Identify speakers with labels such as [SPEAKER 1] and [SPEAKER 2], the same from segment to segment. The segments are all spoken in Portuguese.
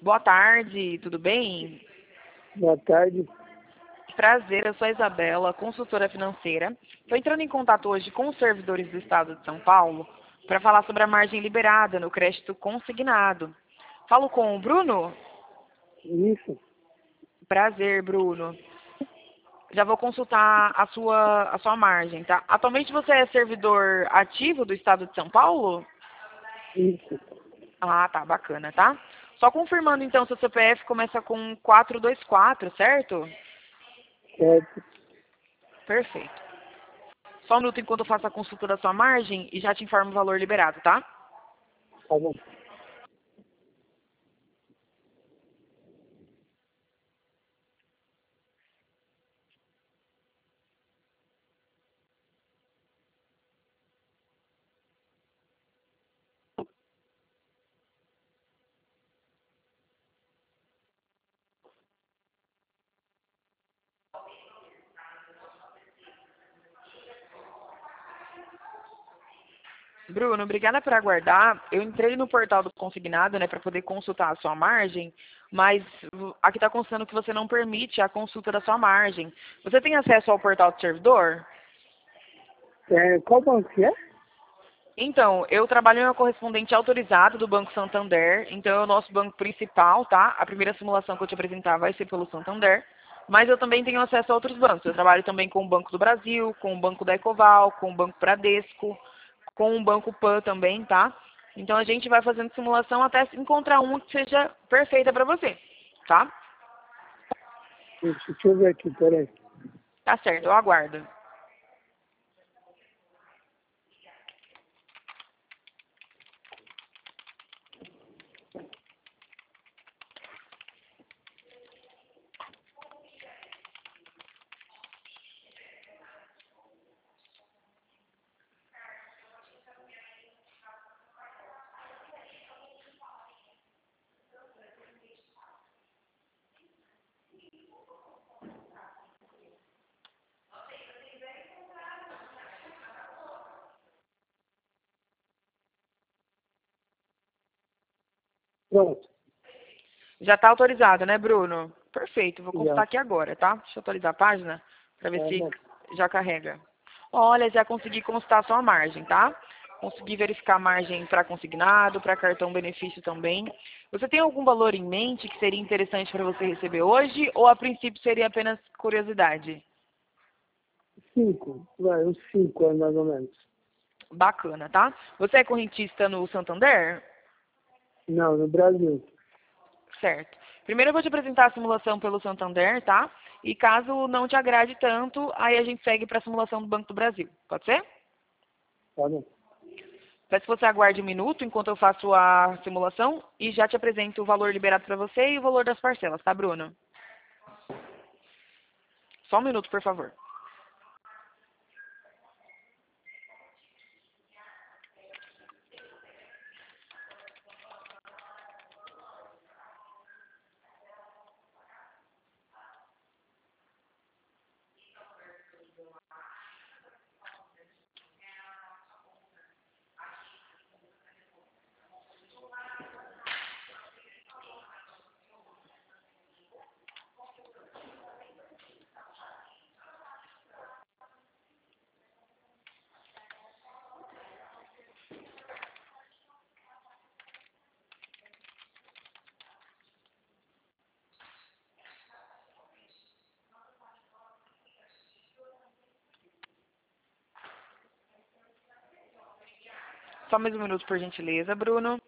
[SPEAKER 1] Boa tarde, tudo bem?
[SPEAKER 2] Boa tarde.
[SPEAKER 1] Prazer, eu sou a Isabela, consultora financeira. Estou entrando em contato hoje com os servidores do Estado de São Paulo para falar sobre a margem liberada no crédito consignado. Falo com o Bruno?
[SPEAKER 2] Isso.
[SPEAKER 1] Prazer, Bruno. Já vou consultar a sua margem, tá? Atualmente você é servidor ativo do Estado de São Paulo?
[SPEAKER 2] Isso.
[SPEAKER 1] Ah, tá, bacana, tá? Só confirmando então, seu CPF começa com 424, certo?
[SPEAKER 2] Certo.
[SPEAKER 1] Perfeito. Só um minuto enquanto eu faço a consulta da sua margem e já te informo o valor liberado, tá?
[SPEAKER 2] Tá bom.
[SPEAKER 1] Bruno, obrigada por aguardar. Eu entrei no portal do consignado, né, para poder consultar a sua margem, mas aqui está constando que você não permite a consulta da sua margem. Você tem acesso ao portal do servidor?
[SPEAKER 2] Qual banco que é?
[SPEAKER 1] Então, eu trabalho em uma correspondente autorizada do Banco Santander, então é o nosso banco principal, tá? A primeira simulação que eu te apresentar vai ser pelo Santander, mas eu também tenho acesso a outros bancos. Eu trabalho também com o Banco do Brasil, com o Banco da Ecoval, com o Banco Bradesco, com o Banco Pan também, tá? Então a gente vai fazendo simulação até encontrar uma que seja perfeita para você, tá?
[SPEAKER 2] Deixa eu ver aqui, peraí.
[SPEAKER 1] Tá certo, eu aguardo.
[SPEAKER 2] Pronto.
[SPEAKER 1] Já está autorizado, né, Bruno? Perfeito, vou consultar
[SPEAKER 2] Já.
[SPEAKER 1] aqui agora, tá? Deixa eu atualizar a página para ver
[SPEAKER 2] Tá
[SPEAKER 1] se
[SPEAKER 2] bom.
[SPEAKER 1] já carrega. Olha, já consegui consultar a sua margem, tá? Consegui verificar a margem para consignado, para cartão benefício também. Você tem algum valor em mente que seria interessante para você receber hoje ou a princípio seria apenas curiosidade?
[SPEAKER 2] 5. Vai, uns 5 mais ou menos.
[SPEAKER 1] Bacana, tá? Você é correntista no Santander?
[SPEAKER 2] Não, no Brasil.
[SPEAKER 1] Certo. Primeiro eu vou te apresentar a simulação pelo Santander, tá? E caso não te agrade tanto, aí a gente segue para a simulação do Banco do Brasil. Pode ser?
[SPEAKER 2] Tá bom.
[SPEAKER 1] Peço que você aguarde um minuto enquanto eu faço a simulação e já te apresento o valor liberado para você e o valor das parcelas, tá, Bruno? Só um minuto, por favor. Só mais um minuto, por gentileza, Bruno.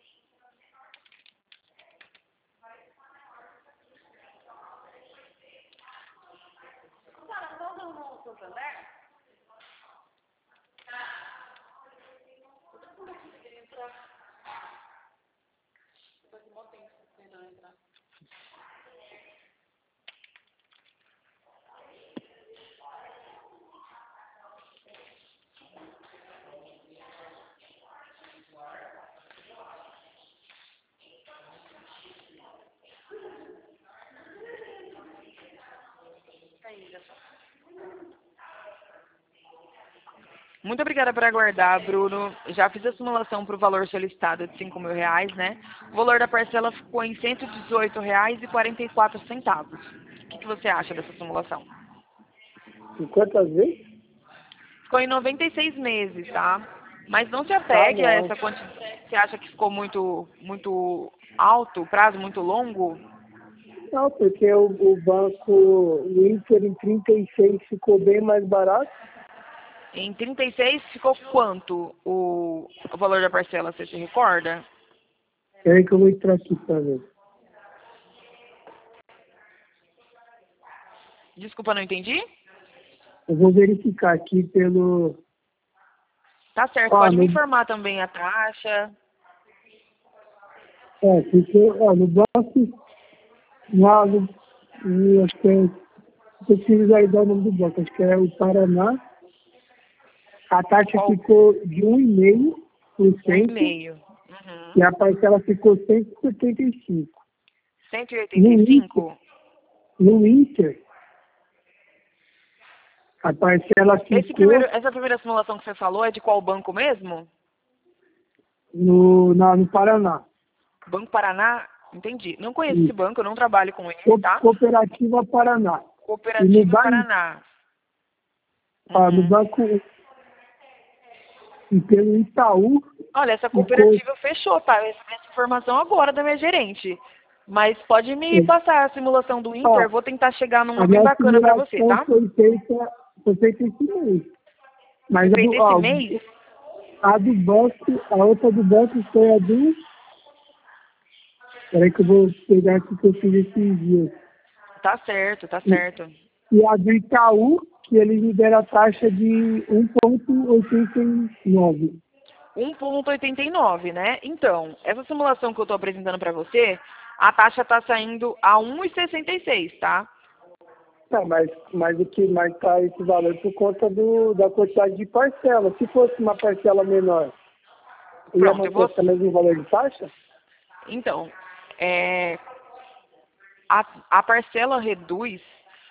[SPEAKER 1] Muito obrigada por aguardar, Bruno. Já fiz a simulação para o valor solicitado de R$ 5.000, né? O valor da parcela ficou em R$ 118,44. O que você acha dessa simulação?
[SPEAKER 2] E quantas vezes?
[SPEAKER 1] Ficou em 96 meses, tá? Mas não se
[SPEAKER 2] Ah,
[SPEAKER 1] apegue a
[SPEAKER 2] não.
[SPEAKER 1] essa quantidade. Você acha que ficou muito alto, prazo muito longo?
[SPEAKER 2] Não, porque o banco, o Inter em 36 ficou bem mais barato.
[SPEAKER 1] Em 36 ficou quanto o valor da parcela, você se recorda?
[SPEAKER 2] Peraí que eu vou entrar aqui pra ver.
[SPEAKER 1] Desculpa, não entendi?
[SPEAKER 2] Eu vou verificar aqui pelo...
[SPEAKER 1] Tá certo,
[SPEAKER 2] Ó,
[SPEAKER 1] pode me
[SPEAKER 2] no,
[SPEAKER 1] informar também a taxa.
[SPEAKER 2] porque, no banco, acho que é, eu preciso aí dar o nome do banco, acho que é o Paraná. A taxa
[SPEAKER 1] Qual?
[SPEAKER 2] ficou de 1,5%
[SPEAKER 1] 1,5. Uhum.
[SPEAKER 2] e a parcela ficou 175.
[SPEAKER 1] 185?
[SPEAKER 2] No Inter, a parcela ficou
[SPEAKER 1] Essa primeira simulação que você falou é de qual banco mesmo?
[SPEAKER 2] no Paraná.
[SPEAKER 1] Banco Paraná? Entendi. Não conheço esse
[SPEAKER 2] Isso.
[SPEAKER 1] banco, eu não trabalho com ele, tá?
[SPEAKER 2] Cooperativa Paraná. E
[SPEAKER 1] Cooperativa Paraná.
[SPEAKER 2] no
[SPEAKER 1] Uhum.
[SPEAKER 2] banco e pelo Itaú,
[SPEAKER 1] Olha, essa
[SPEAKER 2] ficou,
[SPEAKER 1] cooperativa fechou, tá? Eu recebi essa informação agora da minha gerente. Mas pode me passar a simulação do Inter, vou tentar chegar numa
[SPEAKER 2] a
[SPEAKER 1] bem
[SPEAKER 2] minha
[SPEAKER 1] bacana pra você,
[SPEAKER 2] simulação
[SPEAKER 1] tá?
[SPEAKER 2] foi feita esse mês. Mas
[SPEAKER 1] Feito esse mês?
[SPEAKER 2] a do banco, a outra do banco foi a do... Peraí que eu vou pegar aqui que eu fiz esses dias.
[SPEAKER 1] Tá certo, tá certo.
[SPEAKER 2] E a do Itaú, que eles me deram a taxa de 1,89.
[SPEAKER 1] 1,89, né? Então, essa simulação que eu estou apresentando para você, a taxa está saindo a 1,66, tá?
[SPEAKER 2] Não, mas o que mais tá esse valor por conta da quantidade de parcela. Se fosse uma parcela menor, ia
[SPEAKER 1] Pronto,
[SPEAKER 2] manter esse mesmo valor de taxa?
[SPEAKER 1] Então, a parcela reduz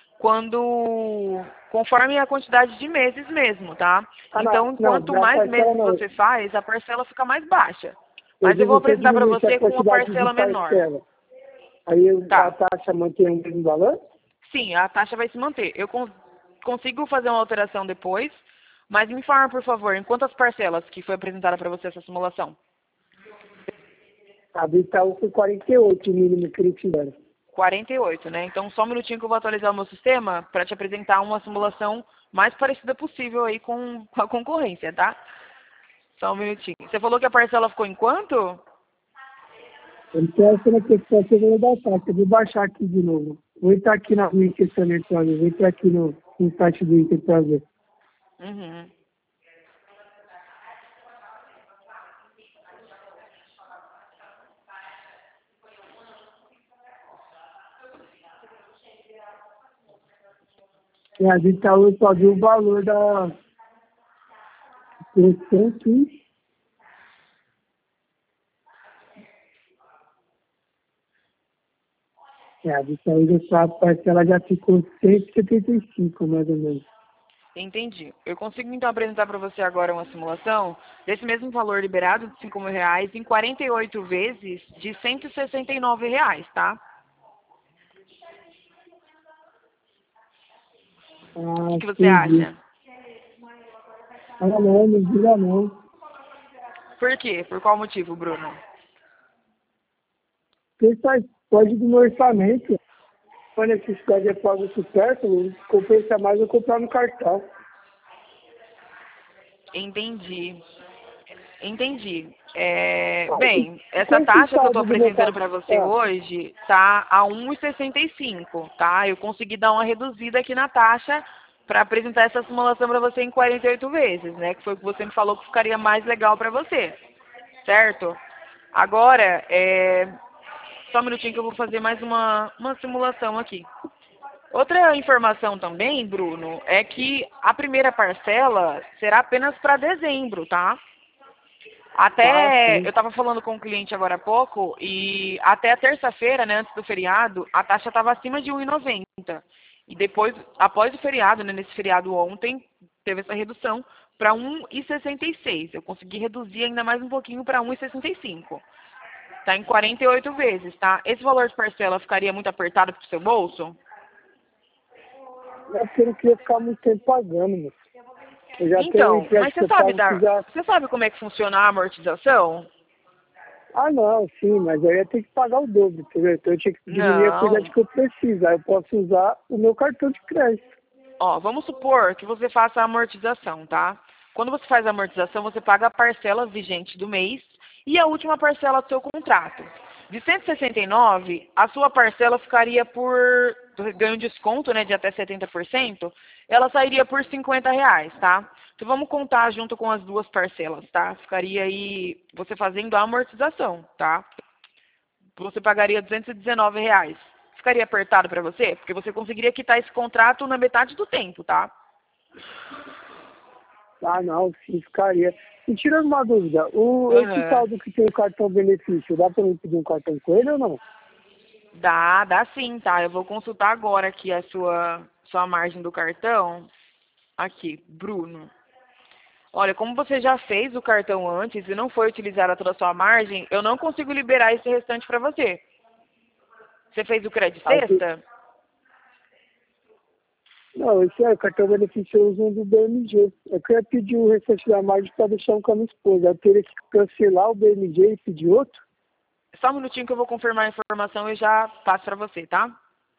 [SPEAKER 1] conforme a quantidade de meses mesmo, tá? Então, quanto mais meses você faz, a parcela fica mais baixa. Mas eu vou apresentar para você com uma parcela menor.
[SPEAKER 2] Aí a taxa mantém o mesmo valor?
[SPEAKER 1] Sim, a taxa vai se manter. Eu consigo fazer uma alteração depois, mas me informa, por favor, em quantas parcelas que foi apresentada para você essa simulação?
[SPEAKER 2] A do Itaú foi 48 o mínimo que eles fizeram.
[SPEAKER 1] 48, né? Então, só um minutinho que eu vou atualizar o meu sistema para te apresentar uma simulação mais parecida possível aí com a concorrência, tá? Só um minutinho. Você falou que a parcela ficou em quanto?
[SPEAKER 2] Eu estou achando que esse vou dar taxa. Eu vou baixar aqui de novo. Vou entrar aqui na Inter também para ver. Vou entrar aqui no site do Inter para ver.
[SPEAKER 1] Uhum.
[SPEAKER 2] E a gente tá hoje só viu o valor da questão que a gente tá hoje a parcela já ficou 175, mais ou menos.
[SPEAKER 1] Entendi. Eu consigo então apresentar para você agora uma simulação desse mesmo valor liberado de R$ 5.000 em 48 vezes de R$ 169, tá? O que você acha?
[SPEAKER 2] Ah, não diga não.
[SPEAKER 1] Por quê? Por qual motivo, Bruno?
[SPEAKER 2] Porque faz pode do meu orçamento. Quando a necessidade é pago supérfluo, compensa mais eu comprar no cartão.
[SPEAKER 1] Entendi. Bem, essa taxa que eu estou apresentando para você hoje tá a 1,65, tá? Eu consegui dar uma reduzida aqui na taxa para apresentar essa simulação para você em 48 vezes, né? Que foi o que você me falou que ficaria mais legal para você, certo? Agora, só um minutinho que eu vou fazer mais uma simulação aqui. Outra informação também, Bruno, é que a primeira parcela será apenas para dezembro, tá? Eu estava falando com um cliente agora há pouco e até a terça-feira, né, antes do feriado, a taxa estava acima de 1,90. E depois, após o feriado, né, nesse feriado ontem, teve essa redução para 1,66. Eu consegui reduzir ainda mais um pouquinho para 1,65. Tá em 48 vezes, tá? Esse valor de parcela ficaria muito apertado pro seu bolso?
[SPEAKER 2] É porque eu não queria ficar muito tempo pagando, moço. Eu já
[SPEAKER 1] Então,
[SPEAKER 2] tenho
[SPEAKER 1] mas
[SPEAKER 2] crédito que eu pago que já...
[SPEAKER 1] você sabe como é que funciona a amortização?
[SPEAKER 2] Ah, não, sim, mas aí eu ia ter que pagar o dobro, entendeu? Então eu tinha que diminuir a
[SPEAKER 1] Não.
[SPEAKER 2] quantidade que eu preciso. Aí eu posso usar o meu cartão de crédito.
[SPEAKER 1] Ó, vamos supor que você faça a amortização, tá? Quando você faz a amortização, você paga a parcela vigente do mês e a última parcela do seu contrato. De 169, a sua parcela ficaria por, ganho um desconto, né, de até 70%, ela sairia por R$ 50, tá? Então vamos contar junto com as duas parcelas, tá? Ficaria aí você fazendo a amortização, tá? Você pagaria R$ 219. Ficaria apertado para você? Porque você conseguiria quitar esse contrato na metade do tempo, tá?
[SPEAKER 2] Ah, não, sim, ficaria. E tirando uma dúvida, esse
[SPEAKER 1] Aham.
[SPEAKER 2] tal do que tem o cartão benefício, dá pra mim pedir um cartão com ele ou não?
[SPEAKER 1] Dá sim, tá? Eu vou consultar agora aqui a sua margem do cartão. Aqui, Bruno. Olha, como você já fez o cartão antes e não foi utilizada toda a sua margem, eu não consigo liberar esse restante para você. Você fez o crédito
[SPEAKER 2] Aqui,
[SPEAKER 1] sexta?
[SPEAKER 2] não, esse é o cartão benefício eu uso um do BMG. Eu queria pedir o restante da margem para deixar um com a minha esposa. Eu teria que cancelar o BMG e pedir outro?
[SPEAKER 1] Só um minutinho que eu vou confirmar a informação e já passo para você, tá?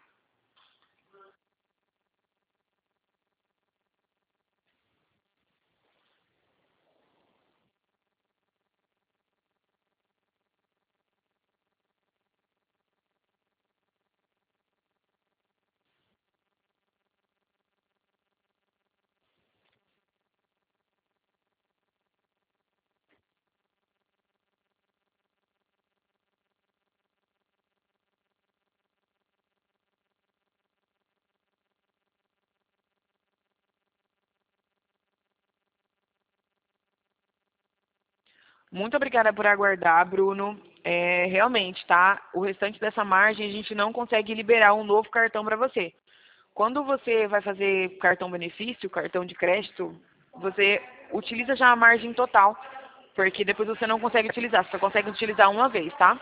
[SPEAKER 1] Muito obrigada por aguardar, Bruno. Realmente, tá? O restante dessa margem a gente não consegue liberar um novo cartão para você. Quando você vai fazer cartão benefício, cartão de crédito, você utiliza já a margem total, porque depois você não consegue utilizar, você só consegue utilizar uma vez, tá?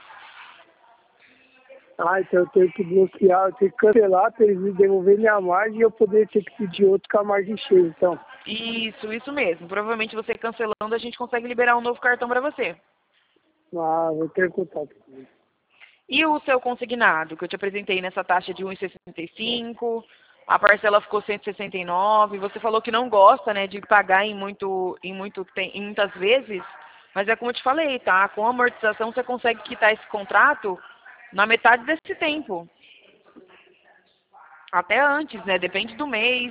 [SPEAKER 2] Ah, então eu tenho que bloquear, eu tenho que cancelar para eles me devolverem minha margem e eu poder ter que pedir outro com a margem cheia, então.
[SPEAKER 1] Isso mesmo. Provavelmente você cancelando, a gente consegue liberar um novo cartão para você.
[SPEAKER 2] Ah, vou ter contato com eles.
[SPEAKER 1] E o seu consignado, que eu te apresentei nessa taxa de 1,65, a parcela ficou 169, você falou que não gosta, né, de pagar em muitas vezes, mas é como eu te falei, tá? Com a amortização você consegue quitar esse contrato na metade desse tempo. Até antes, né? Depende do mês.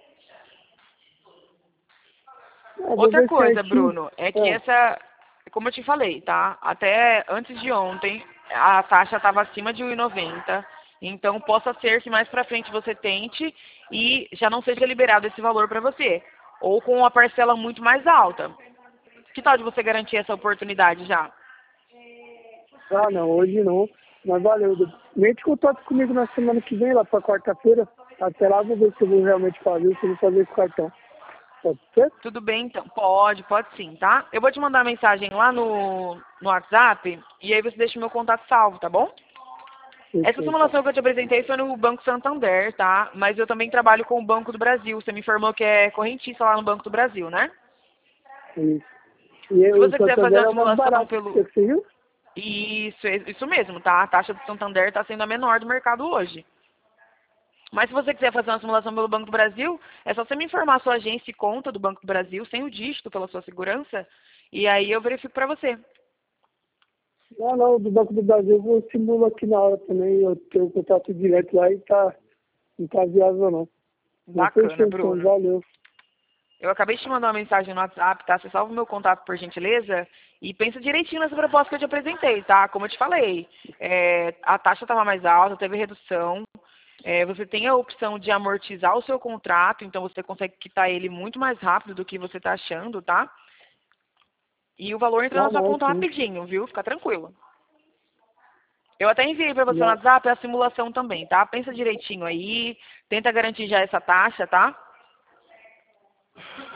[SPEAKER 2] Vou
[SPEAKER 1] Outra
[SPEAKER 2] ver
[SPEAKER 1] coisa,
[SPEAKER 2] certinho.
[SPEAKER 1] Bruno, é que como eu te falei, tá? Até antes de ontem, a taxa estava acima de 1,90. Então, possa ser que mais para frente você tente e já não seja liberado esse valor para você. Ou com uma parcela muito mais alta. Que tal de você garantir essa oportunidade já?
[SPEAKER 2] Ah, não, hoje não. Mas valeu. Mente contato comigo na semana que vem, lá para quarta-feira. Até lá vou ver se eu vou realmente fazer, se eu vou fazer com o cartão. Pode ser?
[SPEAKER 1] Tudo bem, então? Pode sim, tá? Eu vou te mandar mensagem lá no WhatsApp e aí você deixa o meu contato salvo, tá bom? Essa
[SPEAKER 2] Fechou, então.
[SPEAKER 1] simulação que eu te apresentei foi no Banco Santander, tá? Mas eu também trabalho com o Banco do Brasil. Você me informou que é correntista lá no Banco do Brasil, né?
[SPEAKER 2] Isso. E
[SPEAKER 1] Se
[SPEAKER 2] o
[SPEAKER 1] você quiser fazer
[SPEAKER 2] Santander
[SPEAKER 1] uma
[SPEAKER 2] é o mais
[SPEAKER 1] simulação
[SPEAKER 2] barato,
[SPEAKER 1] pelo...
[SPEAKER 2] você viu?
[SPEAKER 1] Isso mesmo, tá? A taxa do Santander está sendo a menor do mercado hoje. Mas se você quiser fazer uma simulação pelo Banco do Brasil, é só você me informar a sua agência e conta do Banco do Brasil, sem o dígito, pela sua segurança, e aí eu verifico para você.
[SPEAKER 2] Não, não, do Banco do Brasil eu vou simular aqui na hora também. Eu tenho contato direto lá e não tá viável não. Mas
[SPEAKER 1] Bacana,
[SPEAKER 2] fechou então,
[SPEAKER 1] Bruno.
[SPEAKER 2] valeu.
[SPEAKER 1] Eu acabei de te mandar uma mensagem no WhatsApp, tá? Você salva o meu contato, por gentileza, e pensa direitinho nessa proposta que eu te apresentei, tá? Como eu te falei, a taxa estava mais alta, teve redução. Você tem a opção de amortizar o seu contrato, então você consegue quitar ele muito mais rápido do que você está achando, tá? E o valor entra
[SPEAKER 2] Ah,
[SPEAKER 1] na sua
[SPEAKER 2] não,
[SPEAKER 1] conta
[SPEAKER 2] sim.
[SPEAKER 1] rapidinho, viu? Fica tranquilo. Eu até enviei para você no
[SPEAKER 2] Já.
[SPEAKER 1] WhatsApp a simulação também, tá? Pensa direitinho aí, tenta garantir já essa taxa, tá?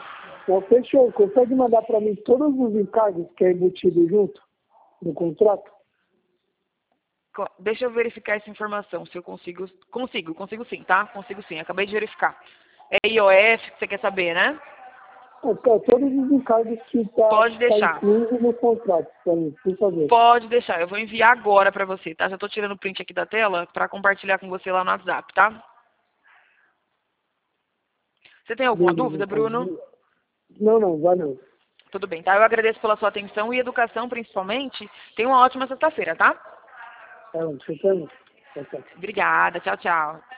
[SPEAKER 2] Então, fechou. Consegue mandar para mim todos os encargos que é embutido junto no contrato?
[SPEAKER 1] Deixa eu verificar essa informação, se eu consigo. Consigo sim, tá? Consigo sim, acabei de verificar. É IOF que você quer saber, né?
[SPEAKER 2] Então, todos os encargos que
[SPEAKER 1] Pode
[SPEAKER 2] tá
[SPEAKER 1] deixar.
[SPEAKER 2] incluso no contrato, para mim, por favor.
[SPEAKER 1] Pode deixar, eu vou enviar agora pra você, tá? Já tô tirando o print aqui da tela pra compartilhar com você lá no WhatsApp, tá? Você tem alguma
[SPEAKER 2] Beleza,
[SPEAKER 1] dúvida,
[SPEAKER 2] então.
[SPEAKER 1] Bruno?
[SPEAKER 2] Não, valeu.
[SPEAKER 1] Tudo bem, tá? Eu agradeço pela sua atenção e educação, principalmente. Tenha uma ótima sexta-feira, tá?
[SPEAKER 2] Tá bom, deixa eu terminar. Tchau, tchau.
[SPEAKER 1] Obrigada, tchau, tchau.